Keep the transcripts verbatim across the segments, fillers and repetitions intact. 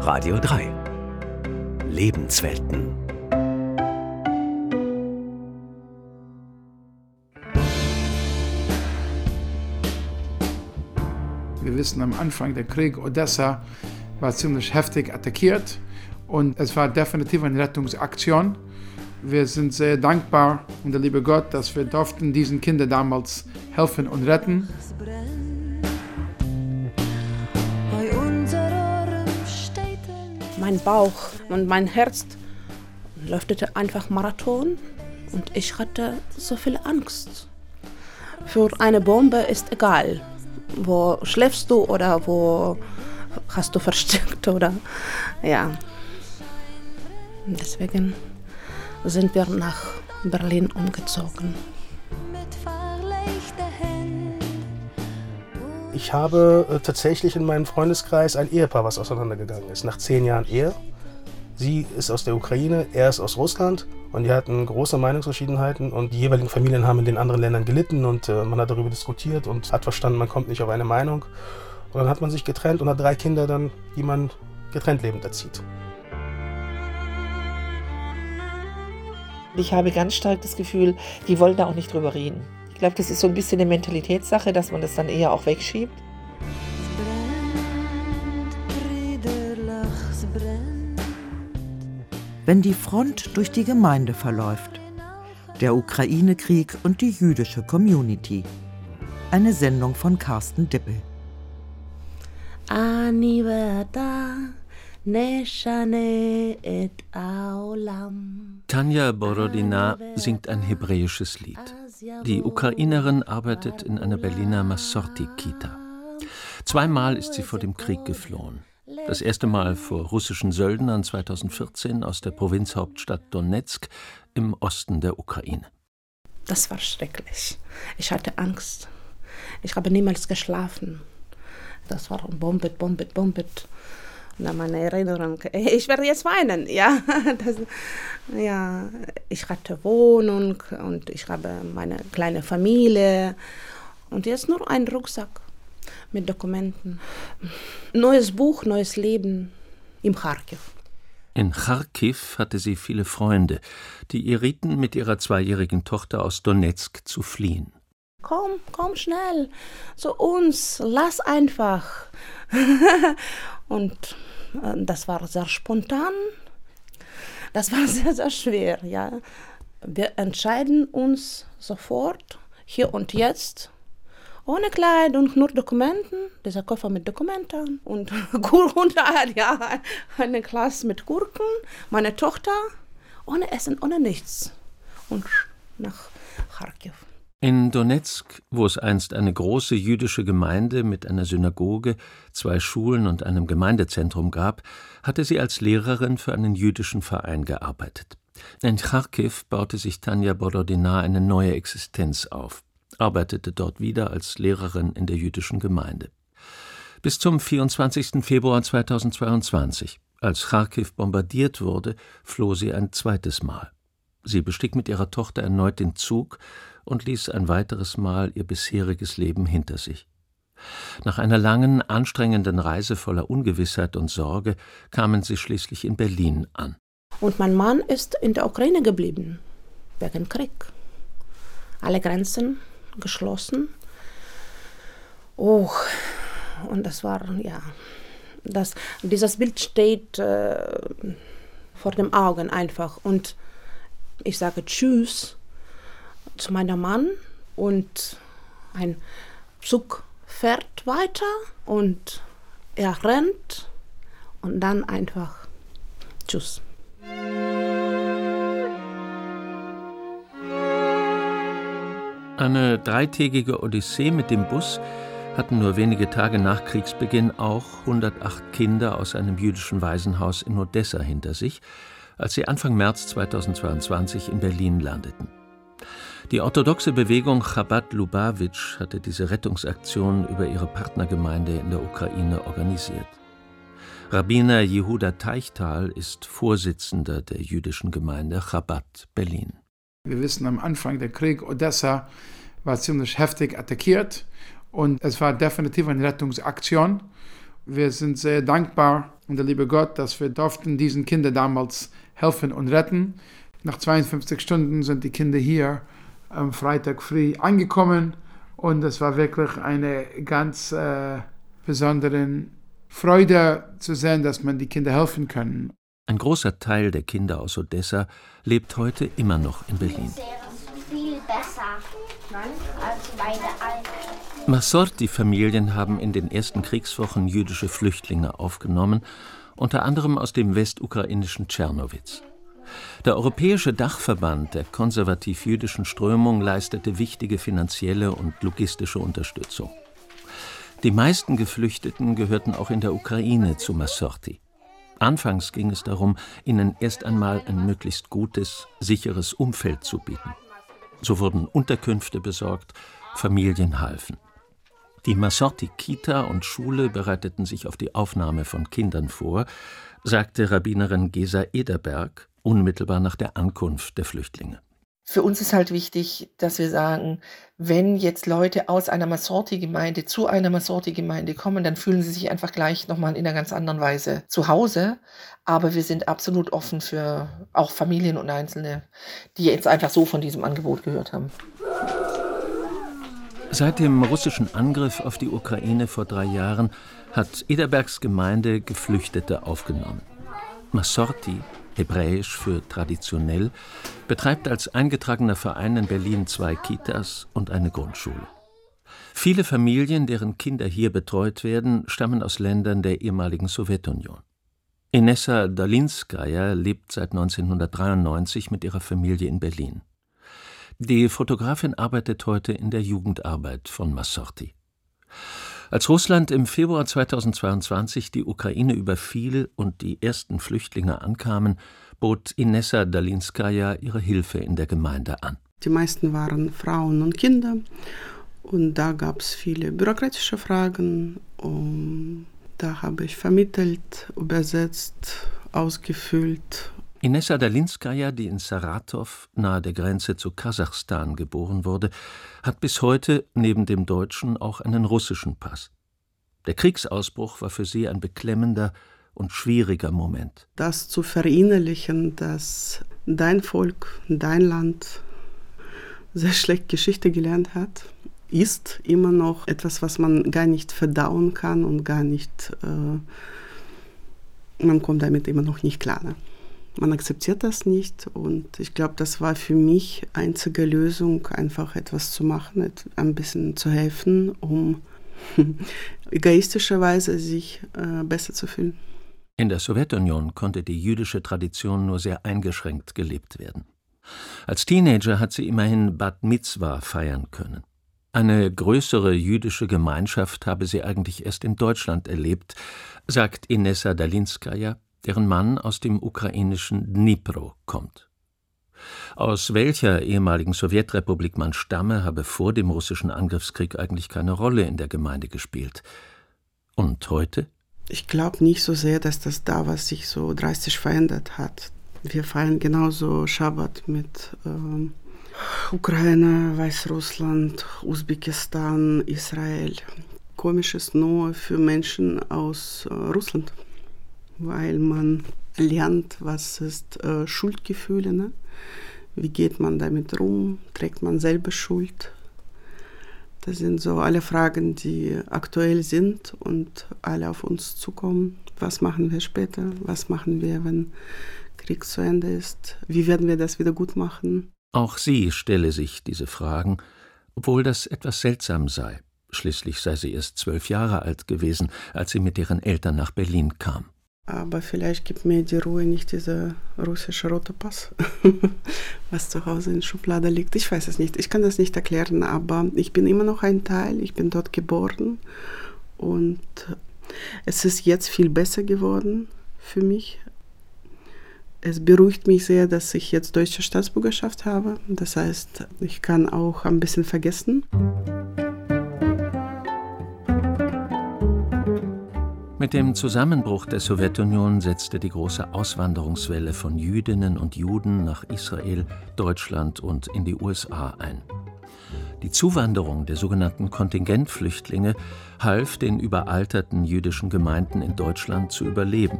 Radio drei. Lebenswelten. Wir wissen am Anfang, der Krieg Odessa war ziemlich heftig attackiert und es war definitiv eine Rettungsaktion. Wir sind sehr dankbar und der liebe Gott, dass wir durften diesen Kindern damals helfen und retten. Mein Bauch und mein Herz läuftete einfach Marathon und ich hatte so viel Angst. Für eine Bombe ist egal, wo schläfst du oder wo hast du versteckt oder ja. Deswegen sind wir nach Berlin umgezogen. Ich habe äh, tatsächlich in meinem Freundeskreis ein Ehepaar, was auseinandergegangen ist, nach zehn Jahren Ehe. Sie ist aus der Ukraine, er ist aus Russland und die hatten große Meinungsverschiedenheiten und die jeweiligen Familien haben in den anderen Ländern gelitten und äh, man hat darüber diskutiert und hat verstanden, man kommt nicht auf eine Meinung. Und dann hat man sich getrennt und hat drei Kinder dann, die man getrennt lebend erzieht. Ich habe ganz stark das Gefühl, die wollen da auch nicht drüber reden. Ich glaube, das ist so ein bisschen eine Mentalitätssache, dass man das dann eher auch wegschiebt. Wenn die Front durch die Gemeinde verläuft. Der Ukraine-Krieg und die jüdische Community. Eine Sendung von Carsten Dippel. Tanja Borodina singt ein hebräisches Lied. Die Ukrainerin arbeitet in einer Berliner Masorti-Kita. Zweimal ist sie vor dem Krieg geflohen. Das erste Mal vor russischen Söldnern zweitausendvierzehn aus der Provinzhauptstadt Donezk im Osten der Ukraine. Das war schrecklich. Ich hatte Angst. Ich habe niemals geschlafen. Das war bombet, bombet, bombet. Und dann meine Erinnerung, ich werde jetzt weinen, ja. Das, ja. Ich hatte Wohnung und ich habe meine kleine Familie und jetzt nur ein Rucksack mit Dokumenten. Neues Buch, neues Leben im Charkiw. In Charkiw hatte sie viele Freunde, die ihr rieten, mit ihrer zweijährigen Tochter aus Donezk zu fliehen. Komm, komm schnell zu uns, lass einfach. Und äh, das war sehr spontan, das war sehr, sehr schwer. Ja. Wir entscheiden uns sofort, hier und jetzt, ohne Kleid und nur Dokumenten, dieser Koffer mit Dokumenten und Gurken, ja, eine Klasse mit Gurken, meine Tochter, ohne Essen, ohne nichts und nach Charkiw. In Donezk, wo es einst eine große jüdische Gemeinde mit einer Synagoge, zwei Schulen und einem Gemeindezentrum gab, hatte sie als Lehrerin für einen jüdischen Verein gearbeitet. In Charkiw baute sich Tanja Borodina eine neue Existenz auf, arbeitete dort wieder als Lehrerin in der jüdischen Gemeinde. Bis zum vierundzwanzigsten Februar zweitausendzweiundzwanzig, als Charkiw bombardiert wurde, floh sie ein zweites Mal. Sie bestieg mit ihrer Tochter erneut den Zug und ließ ein weiteres Mal ihr bisheriges Leben hinter sich. Nach einer langen, anstrengenden Reise voller Ungewissheit und Sorge kamen sie schließlich in Berlin an. Und mein Mann ist in der Ukraine geblieben, wegen Krieg. Alle Grenzen geschlossen. Oh, und das war, ja, das, dieses Bild steht äh, vor den Augen einfach. Und ich sage Tschüss zu meinem Mann und ein Zug fährt weiter und er rennt und dann einfach Tschüss. Eine dreitägige Odyssee mit dem Bus hatten nur wenige Tage nach Kriegsbeginn auch hundertacht Kinder aus einem jüdischen Waisenhaus in Odessa hinter sich, als sie Anfang März zweitausendzweiundzwanzig in Berlin landeten. Die orthodoxe Bewegung Chabad Lubavitch hatte diese Rettungsaktion über ihre Partnergemeinde in der Ukraine organisiert. Rabbiner Jehuda Teichtal ist Vorsitzender der jüdischen Gemeinde Chabad Berlin. Wir wissen am Anfang, der Krieg Odessa war ziemlich heftig attackiert und es war definitiv eine Rettungsaktion. Wir sind sehr dankbar und der liebe Gott, dass wir durften diesen Kindern damals helfen und retten. Nach zweiundfünfzig Stunden sind die Kinder hier am Freitag früh angekommen und es war wirklich eine ganz äh, besondere Freude zu sehen, dass man die Kinder helfen kann. Ein großer Teil der Kinder aus Odessa lebt heute immer noch in Berlin. Viel besser als beide alten. Massorti-Familien haben in den ersten Kriegswochen jüdische Flüchtlinge aufgenommen, unter anderem aus dem westukrainischen Tschernowitz. Der Europäische Dachverband der konservativ-jüdischen Strömung leistete wichtige finanzielle und logistische Unterstützung. Die meisten Geflüchteten gehörten auch in der Ukraine zu Massorti. Anfangs ging es darum, ihnen erst einmal ein möglichst gutes, sicheres Umfeld zu bieten. So wurden Unterkünfte besorgt, Familien halfen. Die Massorti-Kita und Schule bereiteten sich auf die Aufnahme von Kindern vor, sagte Rabbinerin Gesa Ederberg unmittelbar nach der Ankunft der Flüchtlinge. Für uns ist halt wichtig, dass wir sagen, wenn jetzt Leute aus einer Massorti-Gemeinde zu einer Massorti-Gemeinde kommen, dann fühlen sie sich einfach gleich nochmal in einer ganz anderen Weise zu Hause. Aber wir sind absolut offen für auch Familien und Einzelne, die jetzt einfach so von diesem Angebot gehört haben. Seit dem russischen Angriff auf die Ukraine vor drei Jahren hat Ederbergs Gemeinde Geflüchtete aufgenommen. Massorti, hebräisch für traditionell, betreibt als eingetragener Verein in Berlin zwei Kitas und eine Grundschule. Viele Familien, deren Kinder hier betreut werden, stammen aus Ländern der ehemaligen Sowjetunion. Inessa Dalinskaja lebt seit neunzehnhundertdreiundneunzig mit ihrer Familie in Berlin. Die Fotografin arbeitet heute in der Jugendarbeit von Massorti. Als Russland im Februar zweitausendzweiundzwanzig die Ukraine überfiel und die ersten Flüchtlinge ankamen, bot Inessa Dalinskaja ihre Hilfe in der Gemeinde an. Die meisten waren Frauen und Kinder und da gab es viele bürokratische Fragen. Und da habe ich vermittelt, übersetzt, ausgefüllt. Inessa Dalinskaja, die in Saratow nahe der Grenze zu Kasachstan geboren wurde, hat bis heute neben dem deutschen auch einen russischen Pass. Der Kriegsausbruch war für sie ein beklemmender und schwieriger Moment. Das zu verinnerlichen, dass dein Volk, dein Land sehr schlecht Geschichte gelernt hat, ist immer noch etwas, was man gar nicht verdauen kann und gar nicht, äh, man kommt damit immer noch nicht klar. Ne? Man akzeptiert das nicht und ich glaube, das war für mich einzige Lösung, einfach etwas zu machen, ein bisschen zu helfen, um egoistischerweise sich äh, besser zu fühlen. In der Sowjetunion konnte die jüdische Tradition nur sehr eingeschränkt gelebt werden. Als Teenager hat sie immerhin Bat Mitzwa feiern können. Eine größere jüdische Gemeinschaft habe sie eigentlich erst in Deutschland erlebt, sagt Inessa Dalinskaja, deren Mann aus dem ukrainischen Dnipro kommt. Aus welcher ehemaligen Sowjetrepublik man stamme, habe vor dem russischen Angriffskrieg eigentlich keine Rolle in der Gemeinde gespielt. Und heute? Ich glaube nicht so sehr, dass das da was sich so drastisch verändert hat. Wir feiern genauso Schabbat mit ähm, Ukraine, Weißrussland, Usbekistan, Israel. Komisch ist nur für Menschen aus äh, Russland. Weil man lernt, was ist äh, Schuldgefühle, ne? Wie geht man damit rum, trägt man selber Schuld? Das sind so alle Fragen, die aktuell sind und alle auf uns zukommen. Was machen wir später? Was machen wir, wenn Krieg zu Ende ist? Wie werden wir das wieder gut machen? Auch sie stelle sich diese Fragen, obwohl das etwas seltsam sei. Schließlich sei sie erst zwölf Jahre alt gewesen, als sie mit ihren Eltern nach Berlin kam. Aber vielleicht gibt mir die Ruhe nicht dieser russische rote Pass, was zu Hause in der Schublade liegt. Ich weiß es nicht, ich kann das nicht erklären, aber ich bin immer noch ein Teil, ich bin dort geboren und es ist jetzt viel besser geworden für mich. Es beruhigt mich sehr, dass ich jetzt deutsche Staatsbürgerschaft habe. Das heißt, ich kann auch ein bisschen vergessen. Mit dem Zusammenbruch der Sowjetunion setzte die große Auswanderungswelle von Jüdinnen und Juden nach Israel, Deutschland und in die U S A ein. Die Zuwanderung der sogenannten Kontingentflüchtlinge half den überalterten jüdischen Gemeinden in Deutschland zu überleben.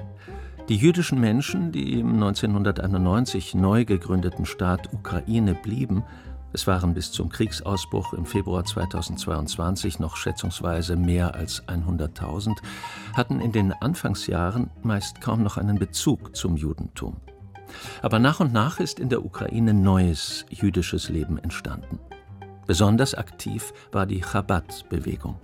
Die jüdischen Menschen, die im neunzehnhunderteinundneunzig neu gegründeten Staat Ukraine blieben, es waren bis zum Kriegsausbruch im Februar zweitausendzweiundzwanzig noch schätzungsweise mehr als hunderttausend, hatten in den Anfangsjahren meist kaum noch einen Bezug zum Judentum. Aber nach und nach ist in der Ukraine neues jüdisches Leben entstanden. Besonders aktiv war die Chabad-Bewegung.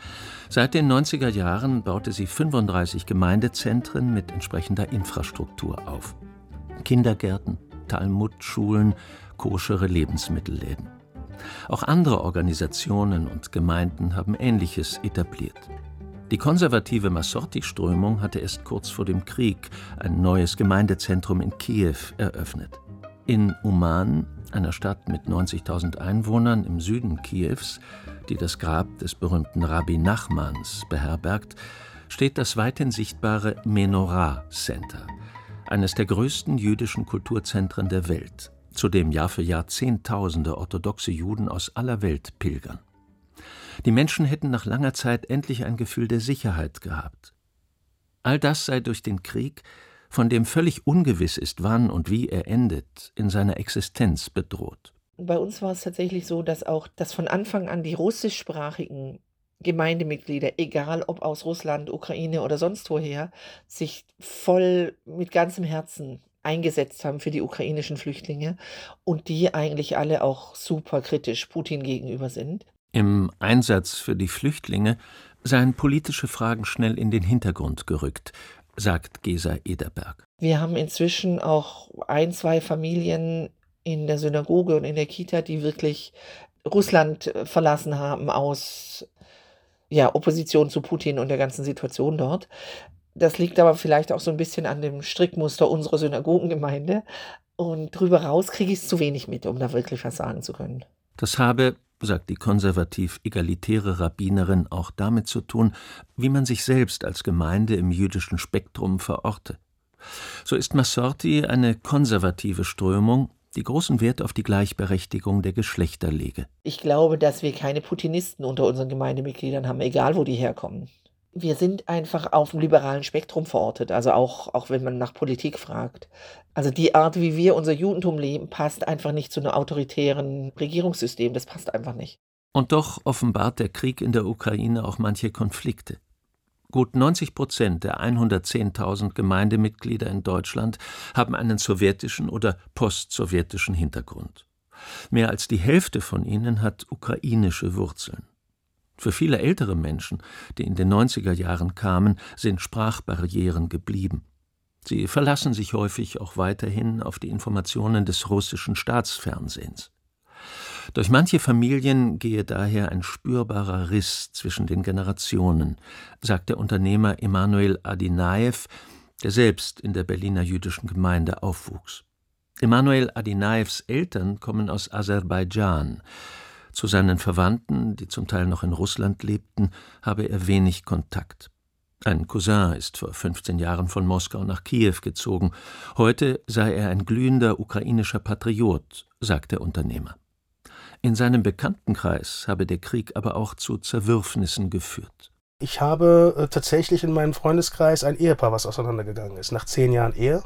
Seit den neunziger Jahren baute sie fünfunddreißig Gemeindezentren mit entsprechender Infrastruktur auf. Kindergärten, Talmudschulen, koschere Lebensmittelläden. Auch andere Organisationen und Gemeinden haben Ähnliches etabliert. Die konservative Masorti-Strömung hatte erst kurz vor dem Krieg ein neues Gemeindezentrum in Kiew eröffnet. In Uman, einer Stadt mit neunzigtausend Einwohnern im Süden Kiews, die das Grab des berühmten Rabbi Nachmans beherbergt, steht das weithin sichtbare Menorah Center, eines der größten jüdischen Kulturzentren der Welt, zu dem Jahr für Jahr Zehntausende orthodoxe Juden aus aller Welt pilgern. Die Menschen hätten nach langer Zeit endlich ein Gefühl der Sicherheit gehabt. All das sei durch den Krieg, von dem völlig ungewiss ist, wann und wie er endet, in seiner Existenz bedroht. Bei uns war es tatsächlich so, dass auch dass von Anfang an die russischsprachigen Gemeindemitglieder, egal ob aus Russland, Ukraine oder sonst woher, sich voll mit ganzem Herzen eingesetzt haben für die ukrainischen Flüchtlinge und die eigentlich alle auch super kritisch Putin gegenüber sind. Im Einsatz für die Flüchtlinge seien politische Fragen schnell in den Hintergrund gerückt, sagt Gesa Ederberg. Wir haben inzwischen auch ein, zwei Familien in der Synagoge und in der Kita, die wirklich Russland verlassen haben aus ja, Opposition zu Putin und der ganzen Situation dort. Das liegt aber vielleicht auch so ein bisschen an dem Strickmuster unserer Synagogengemeinde. Und drüber raus kriege ich es zu wenig mit, um da wirklich was sagen zu können. Das habe, sagt die konservativ-egalitäre Rabbinerin, auch damit zu tun, wie man sich selbst als Gemeinde im jüdischen Spektrum verorte. So ist Masorti eine konservative Strömung, die großen Wert auf die Gleichberechtigung der Geschlechter lege. Ich glaube, dass wir keine Putinisten unter unseren Gemeindemitgliedern haben, egal wo die herkommen. Wir sind einfach auf dem liberalen Spektrum verortet, also auch, auch wenn man nach Politik fragt. Also die Art, wie wir unser Judentum leben, passt einfach nicht zu einem autoritären Regierungssystem. Das passt einfach nicht. Und doch offenbart der Krieg in der Ukraine auch manche Konflikte. Gut neunzig Prozent der hundertzehntausend Gemeindemitglieder in Deutschland haben einen sowjetischen oder postsowjetischen Hintergrund. Mehr als die Hälfte von ihnen hat ukrainische Wurzeln. Für viele ältere Menschen, die in den neunziger Jahren kamen, sind Sprachbarrieren geblieben. Sie verlassen sich häufig auch weiterhin auf die Informationen des russischen Staatsfernsehens. Durch manche Familien gehe daher ein spürbarer Riss zwischen den Generationen, sagt der Unternehmer Emanuel Adinaev, der selbst in der Berliner jüdischen Gemeinde aufwuchs. Emanuel Adinaevs Eltern kommen aus Aserbaidschan. Zu seinen Verwandten, die zum Teil noch in Russland lebten, habe er wenig Kontakt. Ein Cousin ist vor fünfzehn Jahren von Moskau nach Kiew gezogen. Heute sei er ein glühender ukrainischer Patriot, sagt der Unternehmer. In seinem Bekanntenkreis habe der Krieg aber auch zu Zerwürfnissen geführt. Ich habe äh, tatsächlich in meinem Freundeskreis ein Ehepaar, was auseinandergegangen ist, nach zehn Jahren Ehe.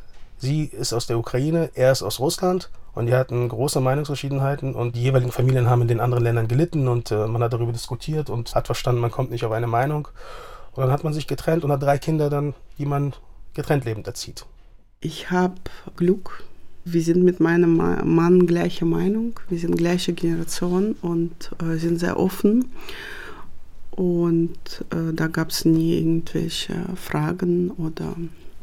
Sie ist aus der Ukraine, er ist aus Russland und die hatten große Meinungsverschiedenheiten und die jeweiligen Familien haben in den anderen Ländern gelitten und äh, man hat darüber diskutiert und hat verstanden, man kommt nicht auf eine Meinung. Und dann hat man sich getrennt und hat drei Kinder dann, die man getrennt lebend erzieht. Ich habe Glück. Wir sind mit meinem Mann gleicher Meinung. Wir sind gleiche Generation und äh, sind sehr offen. Und äh, da gab es nie irgendwelche Fragen oder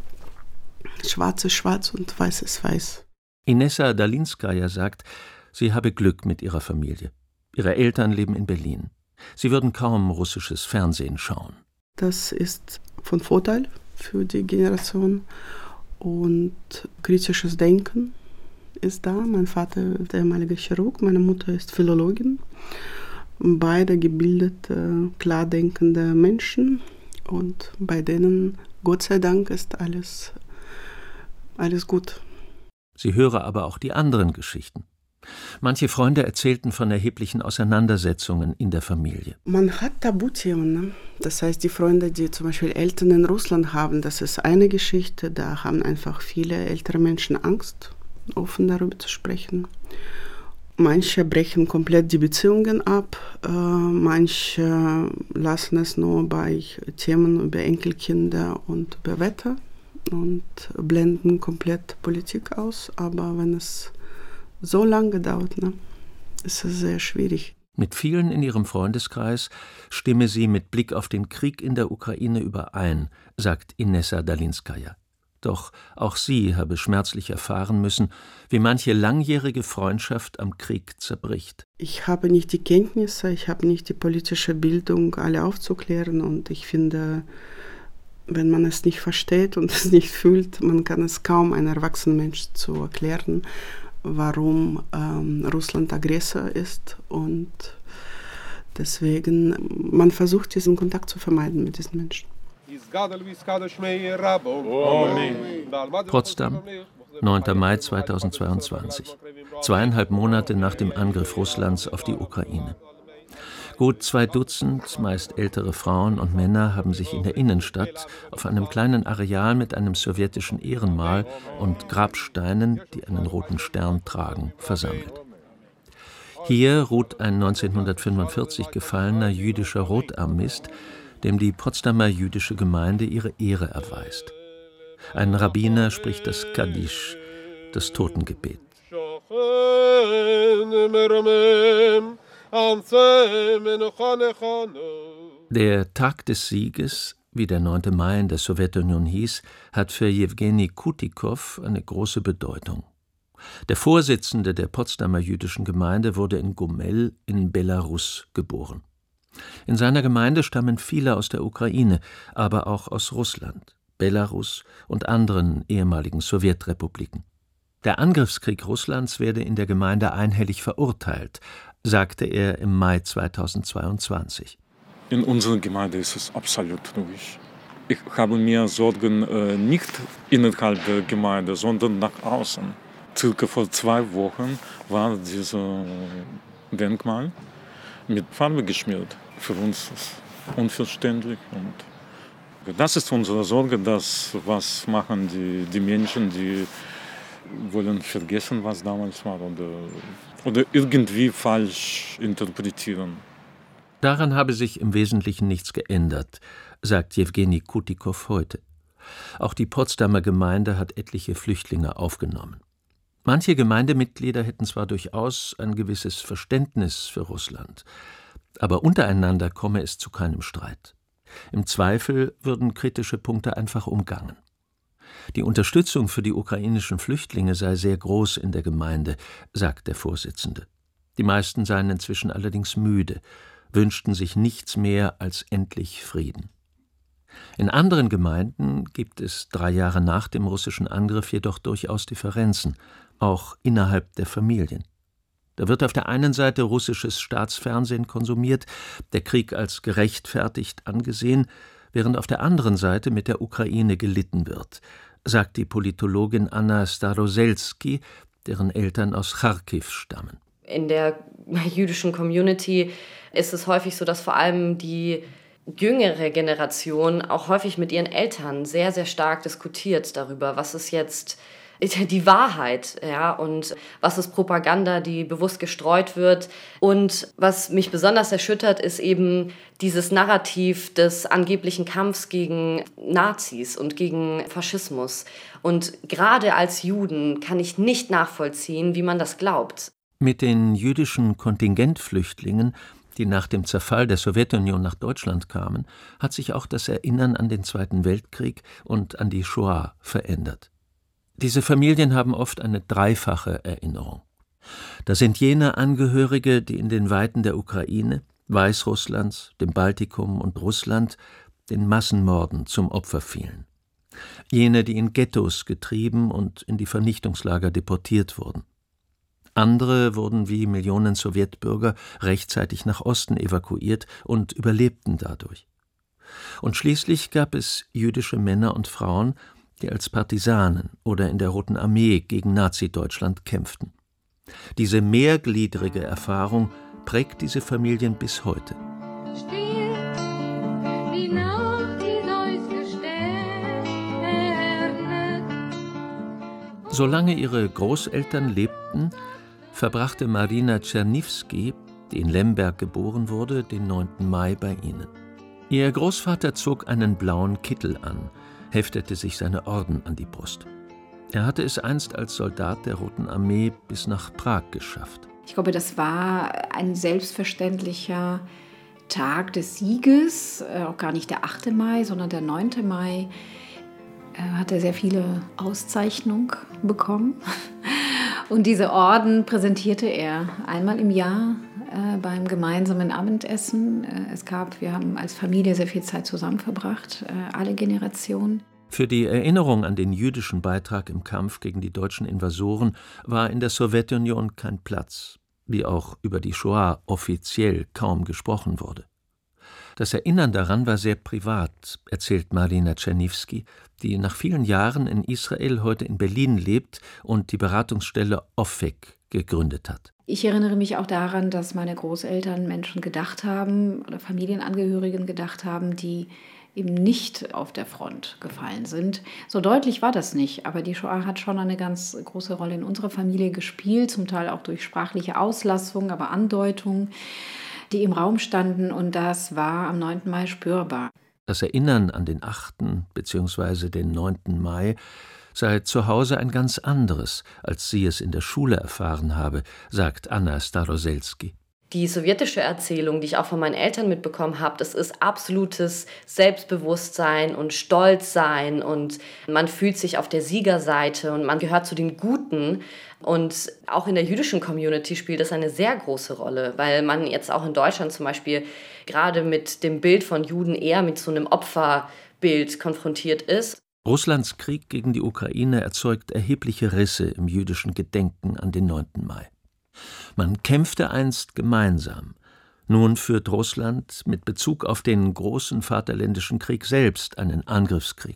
schwarz ist schwarz und weiß ist weiß. Inessa Dalinskaja sagt, sie habe Glück mit ihrer Familie. Ihre Eltern leben in Berlin. Sie würden kaum russisches Fernsehen schauen. Das ist von Vorteil für die Generation und kritisches Denken ist da. Mein Vater ist ehemaliger Chirurg, meine Mutter ist Philologin. Beide gebildete, klar denkende Menschen und bei denen, Gott sei Dank, ist alles, alles gut. Sie höre aber auch die anderen Geschichten. Manche Freunde erzählten von erheblichen Auseinandersetzungen in der Familie. Man hat Tabuthemen. Ne? Das heißt, die Freunde, die zum Beispiel Eltern in Russland haben, das ist eine Geschichte. Da haben einfach viele ältere Menschen Angst, offen darüber zu sprechen. Manche brechen komplett die Beziehungen ab. Äh, manche lassen es nur bei Themen über Enkelkinder und über Wetter und blenden komplett Politik aus. Aber wenn es so lange dauert, ne, ist es sehr schwierig. Mit vielen in ihrem Freundeskreis stimme sie mit Blick auf den Krieg in der Ukraine überein, sagt Inessa Dalinskaja. Doch auch sie habe schmerzlich erfahren müssen, wie manche langjährige Freundschaft am Krieg zerbricht. Ich habe nicht die Kenntnisse, ich habe nicht die politische Bildung, alle aufzuklären. Und ich finde, wenn man es nicht versteht und es nicht fühlt, man kann es kaum einem erwachsenen Menschen zu erklären, warum ähm, Russland Aggressor ist. Und deswegen, man versucht, diesen Kontakt zu vermeiden mit diesen Menschen. Potsdam, neunter Mai zweitausendzweiundzwanzig. Zweieinhalb Monate nach dem Angriff Russlands auf die Ukraine. Gut zwei Dutzend, meist ältere Frauen und Männer haben sich in der Innenstadt auf einem kleinen Areal mit einem sowjetischen Ehrenmal und Grabsteinen, die einen roten Stern tragen, versammelt. Hier ruht ein neunzehnhundertfünfundvierzig gefallener jüdischer Rotarmist, dem die Potsdamer jüdische Gemeinde ihre Ehre erweist. Ein Rabbiner spricht das Kaddisch, das Totengebet. Der Tag des Sieges, wie der neunte Mai in der Sowjetunion hieß, hat für Jewgeni Kutikow eine große Bedeutung. Der Vorsitzende der Potsdamer jüdischen Gemeinde wurde in Gomel in Belarus geboren. In seiner Gemeinde stammen viele aus der Ukraine, aber auch aus Russland, Belarus und anderen ehemaligen Sowjetrepubliken. Der Angriffskrieg Russlands werde in der Gemeinde einhellig verurteilt, sagte er im Mai zweitausendzweiundzwanzig. In unserer Gemeinde ist es absolut ruhig. Ich habe mir Sorgen äh, nicht innerhalb der Gemeinde, sondern nach außen. Circa vor zwei Wochen war dieses Denkmal mit Farbe geschmiert. Für uns ist es unverständlich. Und das ist unsere Sorge, dass was machen die, die Menschen, die wollen vergessen, was damals war oder, oder irgendwie falsch interpretieren. Daran habe sich im Wesentlichen nichts geändert, sagt Jewgeni Kutikow heute. Auch die Potsdamer Gemeinde hat etliche Flüchtlinge aufgenommen. Manche Gemeindemitglieder hätten zwar durchaus ein gewisses Verständnis für Russland, aber untereinander komme es zu keinem Streit. Im Zweifel würden kritische Punkte einfach umgangen. Die Unterstützung für die ukrainischen Flüchtlinge sei sehr groß in der Gemeinde, sagt der Vorsitzende. Die meisten seien inzwischen allerdings müde, wünschten sich nichts mehr als endlich Frieden. In anderen Gemeinden gibt es drei Jahre nach dem russischen Angriff jedoch durchaus Differenzen, auch innerhalb der Familien. Da wird auf der einen Seite russisches Staatsfernsehen konsumiert, der Krieg als gerechtfertigt angesehen, während auf der anderen Seite mit der Ukraine gelitten wird, sagt die Politologin Anna Staroselski, deren Eltern aus Charkiw stammen. In der jüdischen Community ist es häufig so, dass vor allem die jüngere Generation auch häufig mit ihren Eltern sehr, sehr stark diskutiert darüber, was ist jetzt die Wahrheit, ja, und was ist Propaganda, die bewusst gestreut wird. Und was mich besonders erschüttert, ist eben dieses Narrativ des angeblichen Kampfs gegen Nazis und gegen Faschismus. Und gerade als Juden kann ich nicht nachvollziehen, wie man das glaubt. Mit den jüdischen Kontingentflüchtlingen, die nach dem Zerfall der Sowjetunion nach Deutschland kamen, hat sich auch das Erinnern an den Zweiten Weltkrieg und an die Shoah verändert. Diese Familien haben oft eine dreifache Erinnerung. Da sind jene Angehörige, die in den Weiten der Ukraine, Weißrusslands, dem Baltikum und Russland den Massenmorden zum Opfer fielen. Jene, die in Ghettos getrieben und in die Vernichtungslager deportiert wurden. Andere wurden wie Millionen Sowjetbürger rechtzeitig nach Osten evakuiert und überlebten dadurch. Und schließlich gab es jüdische Männer und Frauen, die als Partisanen oder in der Roten Armee gegen Nazi-Deutschland kämpften. Diese mehrgliedrige Erfahrung prägt diese Familien bis heute. Solange ihre Großeltern lebten, verbrachte Marina Czerniewski, die in Lemberg geboren wurde, den neunten Mai bei ihnen. Ihr Großvater zog einen blauen Kittel an, heftete sich seine Orden an die Brust. Er hatte es einst als Soldat der Roten Armee bis nach Prag geschafft. Ich glaube, das war ein selbstverständlicher Tag des Sieges, auch gar nicht der achte Mai, sondern der neunte Mai. Er hatte sehr viele Auszeichnungen bekommen. Und diese Orden präsentierte er einmal im Jahr äh, beim gemeinsamen Abendessen. Äh, es gab, wir haben als Familie sehr viel Zeit zusammen verbracht, äh, alle Generationen. Für die Erinnerung an den jüdischen Beitrag im Kampf gegen die deutschen Invasoren war in der Sowjetunion kein Platz, wie auch über die Shoah offiziell kaum gesprochen wurde. Das Erinnern daran war sehr privat, erzählt Marina Czerniewski, die nach vielen Jahren in Israel heute in Berlin lebt und die Beratungsstelle Ofek gegründet hat. Ich erinnere mich auch daran, dass meine Großeltern Menschen gedacht haben oder Familienangehörigen gedacht haben, die eben nicht auf der Front gefallen sind. So deutlich war das nicht, aber die Shoah hat schon eine ganz große Rolle in unserer Familie gespielt, zum Teil auch durch sprachliche Auslassungen, aber Andeutungen, die im Raum standen, und das war am neunten Mai spürbar. Das Erinnern an den achten bzw. den neunten Mai sei zu Hause ein ganz anderes, als sie es in der Schule erfahren habe, sagt Anna Staroselski. Die sowjetische Erzählung, die ich auch von meinen Eltern mitbekommen habe, das ist absolutes Selbstbewusstsein und Stolzsein und man fühlt sich auf der Siegerseite und man gehört zu den Guten. Und auch in der jüdischen Community spielt das eine sehr große Rolle, weil man jetzt auch in Deutschland zum Beispiel gerade mit dem Bild von Juden eher mit so einem Opferbild konfrontiert ist. Russlands Krieg gegen die Ukraine erzeugt erhebliche Risse im jüdischen Gedenken an den neunten Mai. Man kämpfte einst gemeinsam. Nun führt Russland mit Bezug auf den großen Vaterländischen Krieg selbst einen Angriffskrieg.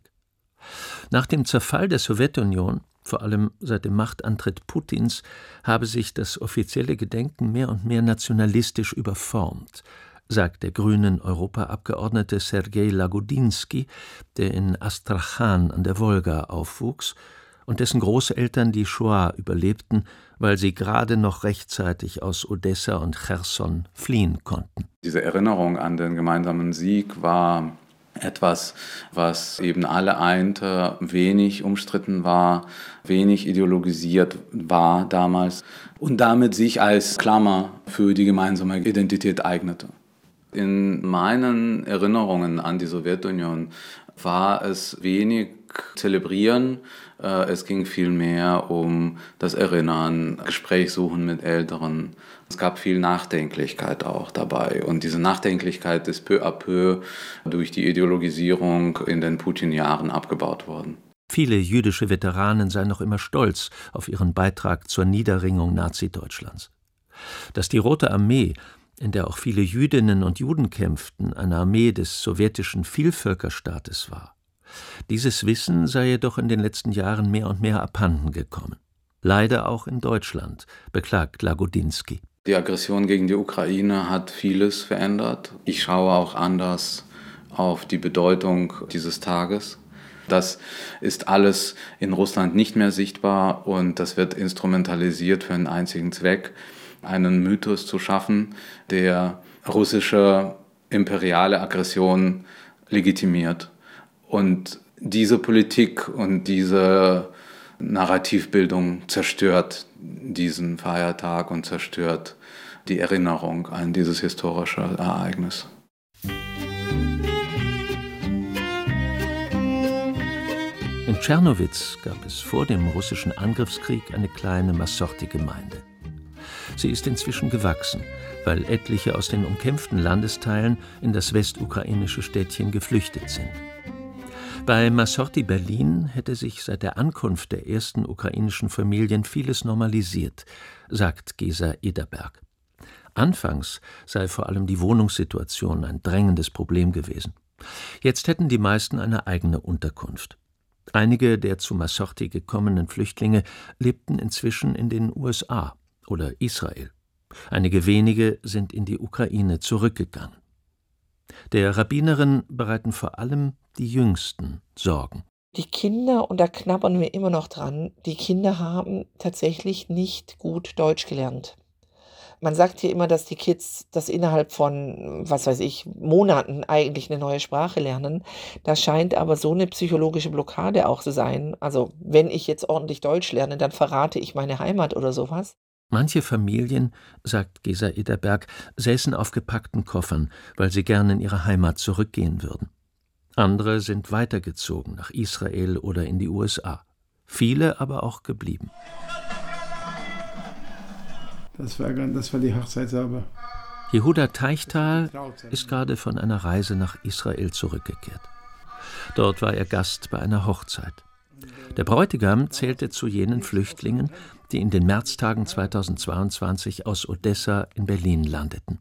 Nach dem Zerfall der Sowjetunion, vor allem seit dem Machtantritt Putins, habe sich das offizielle Gedenken mehr und mehr nationalistisch überformt, sagt der grünen Europaabgeordnete Sergei Lagodinsky, der in Astrachan an der Wolga aufwuchs und dessen Großeltern die Shoah überlebten, weil sie gerade noch rechtzeitig aus Odessa und Cherson fliehen konnten. Diese Erinnerung an den gemeinsamen Sieg war etwas, was eben alle einte, wenig umstritten war, wenig ideologisiert war damals und damit sich als Klammer für die gemeinsame Identität eignete. In meinen Erinnerungen an die Sowjetunion war es wenig Zelebrieren, es ging vielmehr um das Erinnern, Gesprächssuchen mit Älteren. Es gab viel Nachdenklichkeit auch dabei und diese Nachdenklichkeit ist peu à peu durch die Ideologisierung in den Putin-Jahren abgebaut worden. Viele jüdische Veteranen seien noch immer stolz auf ihren Beitrag zur Niederringung Nazi-Deutschlands. Dass die Rote Armee, in der auch viele Jüdinnen und Juden kämpften, eine Armee des sowjetischen Vielvölkerstaates war. Dieses Wissen sei jedoch in den letzten Jahren mehr und mehr abhanden gekommen. Leider auch in Deutschland, beklagt Lagodinsky. Die Aggression gegen die Ukraine hat vieles verändert. Ich schaue auch anders auf die Bedeutung dieses Tages. Das ist alles in Russland nicht mehr sichtbar und das wird instrumentalisiert für einen einzigen Zweck, einen Mythos zu schaffen, der russische imperiale Aggression legitimiert. Und diese Politik und diese Narrativbildung zerstört diesen Feiertag und zerstört die Erinnerung an dieses historische Ereignis. In Tschernowitz gab es vor dem russischen Angriffskrieg eine kleine Massorti-Gemeinde. Sie ist inzwischen gewachsen, weil etliche aus den umkämpften Landesteilen in das westukrainische Städtchen geflüchtet sind. Bei Massorti Berlin hätte sich seit der Ankunft der ersten ukrainischen Familien vieles normalisiert, sagt Gesa Ederberg. Anfangs sei vor allem die Wohnungssituation ein drängendes Problem gewesen. Jetzt hätten die meisten eine eigene Unterkunft. Einige der zu Massorti gekommenen Flüchtlinge lebten inzwischen in den U S A. oder Israel. Einige wenige sind in die Ukraine zurückgegangen. Der Rabbinerin bereiten vor allem die Jüngsten Sorgen. Die Kinder, und da knabbern wir immer noch dran, die Kinder haben tatsächlich nicht gut Deutsch gelernt. Man sagt hier immer, dass die Kids das innerhalb von, was weiß ich, Monaten eigentlich eine neue Sprache lernen. Das scheint aber so eine psychologische Blockade auch zu sein. Also wenn ich jetzt ordentlich Deutsch lerne, dann verrate ich meine Heimat oder sowas. Manche Familien, sagt Gesa Ederberg, säßen auf gepackten Koffern, weil sie gerne in ihre Heimat zurückgehen würden. Andere sind weitergezogen nach Israel oder in die U S A. Viele aber auch geblieben. Das war, das war die Hochzeitssache. Jehuda Teichtal ist gerade von einer Reise nach Israel zurückgekehrt. Dort war er Gast bei einer Hochzeit. Der Bräutigam zählte zu jenen Flüchtlingen, die in den Märztagen zweitausendzweiundzwanzig aus Odessa in Berlin landeten.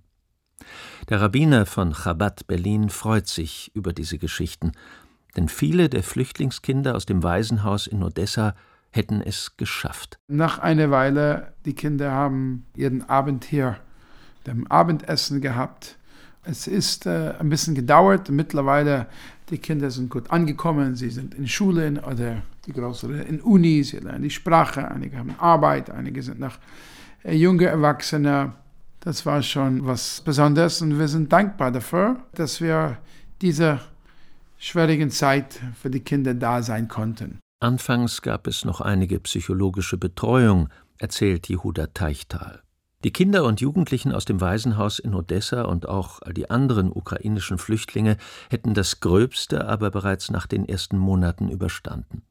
Der Rabbiner von Chabad Berlin freut sich über diese Geschichten, denn viele der Flüchtlingskinder aus dem Waisenhaus in Odessa hätten es geschafft. Nach einer Weile, die Kinder haben jeden Abend hier dem Abendessen gehabt. Es ist äh, ein bisschen gedauert. Mittlerweile, die Kinder sind gut angekommen. Sie sind in Schulen oder die größeren in Unis. Sie lernen die Sprache. Einige haben Arbeit. Einige sind noch äh, junge Erwachsene. Das war schon was Besonderes. Und wir sind dankbar dafür, dass wir diese schwierigen Zeit für die Kinder da sein konnten. Anfangs gab es noch einige psychologische Betreuung, erzählt Jehuda Teichtal. Die Kinder und Jugendlichen aus dem Waisenhaus in Odessa und auch all die anderen ukrainischen Flüchtlinge hätten das Gröbste aber bereits nach den ersten Monaten überstanden.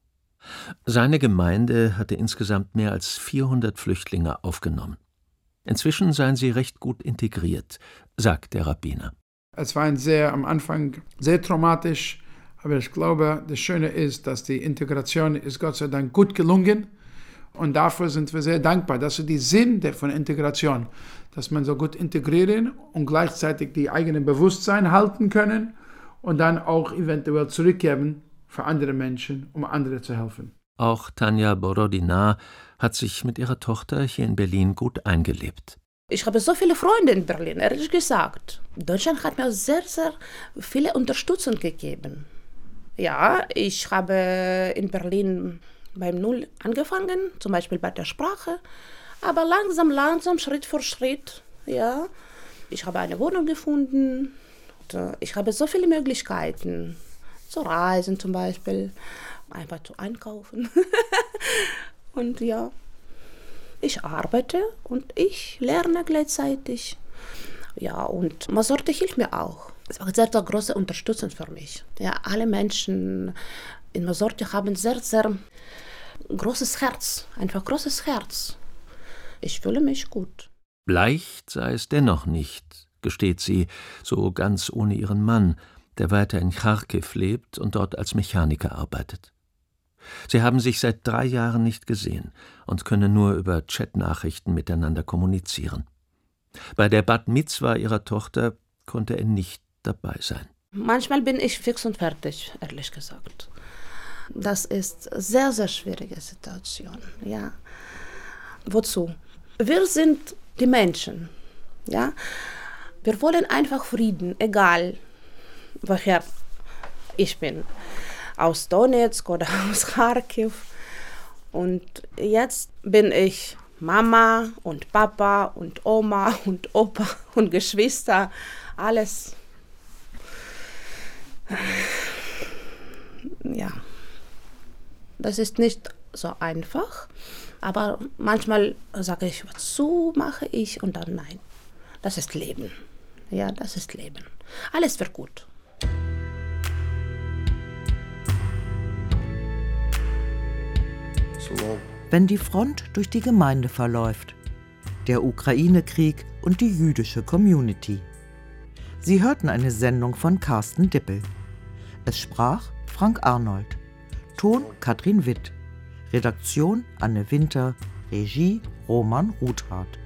Seine Gemeinde hatte insgesamt mehr als vierhundert Flüchtlinge aufgenommen. Inzwischen seien sie recht gut integriert, sagt der Rabbiner. Es war ein sehr, am Anfang sehr traumatisch. Aber ich glaube, das Schöne ist, dass die Integration ist Gott sei Dank gut gelungen. Und dafür sind wir sehr dankbar. Das ist die Sinn von Integration, dass man so gut integrieren und gleichzeitig die eigene Bewusstsein halten können und dann auch eventuell zurückgeben für andere Menschen, um anderen zu helfen. Auch Tanja Borodina hat sich mit ihrer Tochter hier in Berlin gut eingelebt. Ich habe so viele Freunde in Berlin, ehrlich gesagt. Deutschland hat mir sehr, sehr viele Unterstützung gegeben. Ja, ich habe in Berlin beim Null angefangen, zum Beispiel bei der Sprache, aber langsam, langsam, Schritt für Schritt, ja. Ich habe eine Wohnung gefunden, und ich habe so viele Möglichkeiten, zu reisen zum Beispiel, einfach zu einkaufen. Und ja, ich arbeite und ich lerne gleichzeitig. Ja, und Masorti hilft mir auch. Es war sehr, sehr große Unterstützung für mich. Ja, alle Menschen in Masorti haben sehr, sehr großes Herz, einfach großes Herz. Ich fühle mich gut. Leicht sei es dennoch nicht, gesteht sie, so ganz ohne ihren Mann, der weiter in Charkiw lebt und dort als Mechaniker arbeitet. Sie haben sich seit drei Jahren nicht gesehen und können nur über Chatnachrichten miteinander kommunizieren. Bei der Bat Mitzwa ihrer Tochter konnte er nicht dabei sein. Manchmal bin ich fix und fertig, ehrlich gesagt. Das ist eine sehr, sehr schwierige Situation. Ja. Wozu? Wir sind die Menschen. Ja? Wir wollen einfach Frieden, egal woher ich bin. Aus Donetsk oder aus Charkiw. Und jetzt bin ich Mama und Papa und Oma und Opa und Geschwister, alles. Ja, das ist nicht so einfach, aber manchmal sage ich, so mache ich und dann nein. Das ist Leben. Ja, das ist Leben. Alles wird gut. Wenn die Front durch die Gemeinde verläuft, der Ukraine-Krieg und die jüdische Community. Sie hörten eine Sendung von Carsten Dippel. Es sprach Frank Arnold, Ton Katrin Witt, Redaktion Anne Winter, Regie Roman Ruthardt.